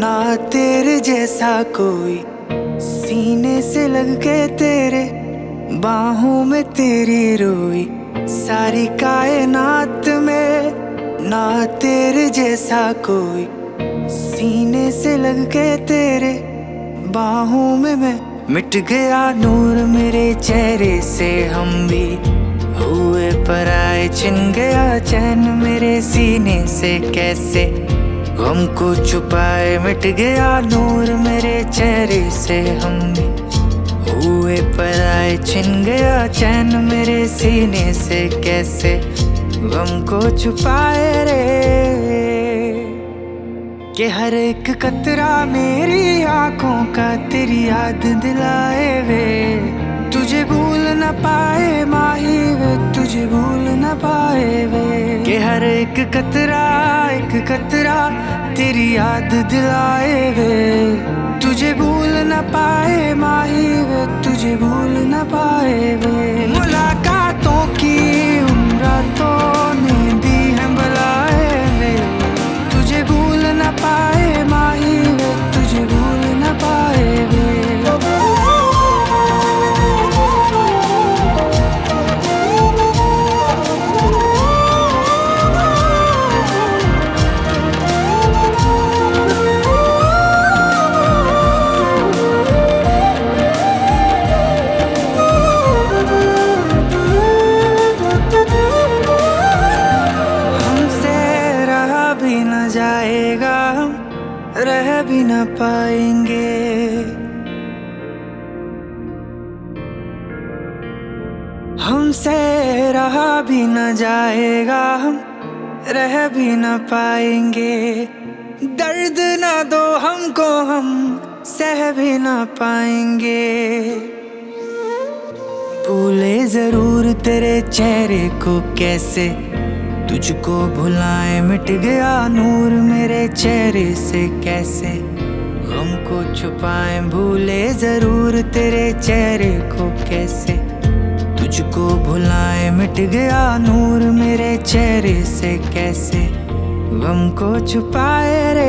ना तेरे जैसा कोई, सीने से लग के तेरे बाहों में तेरी रोई। सारी कायनात में ना तेरे जैसा कोई, सीने से लग के तेरे बाहों में मैं। मिट गया नूर मेरे चेहरे से, हम भी हुए पराए। छिन गया चैन मेरे सीने से, कैसे गम को छुपाए। मिट गया नूर मेरे चेहरे से, हम भी हुए पराए। छिन गया चैन मेरे सीने से, कैसे गम को छुपाए रे। कि हर एक कतरा मेरी आंखों का तेरी याद दिलाए वे। तुझे भूल न पाए माही वे, तुझे भूल न पाए वे। कि हर एक कतरा तेरी याद दिलाए वे। तुझे भूल न पाए माही वे, तुझे भूल न पाए वे। मुलाकातों की उन रातों ने दी है बुलाए वे। तुझे भूल न पाए माही वे, तुझे भूल न पाए वे। जाएगा हम रह भी न पाएंगे। हमसे रहा भी न जाएगा, हम रह भी न पाएंगे। दर्द न दो हमको, हम सह भी न पाएंगे। भूले जरूर तेरे चेहरे को कैसे, तुझको भुलाए। मिट गया नूर मेरे चेहरे से, कैसे गम को छुपाए। भूले जरूर तेरे चेहरे को कैसे, तुझको भुलाए। मिट गया नूर मेरे चेहरे से, कैसे गम को छुपाए रे।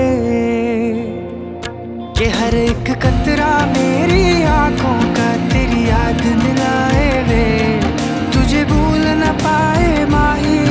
कि हर एक कतरा मेरी आंखों का तेरी याद दिलाए वे। तुझे भूल न पाए माही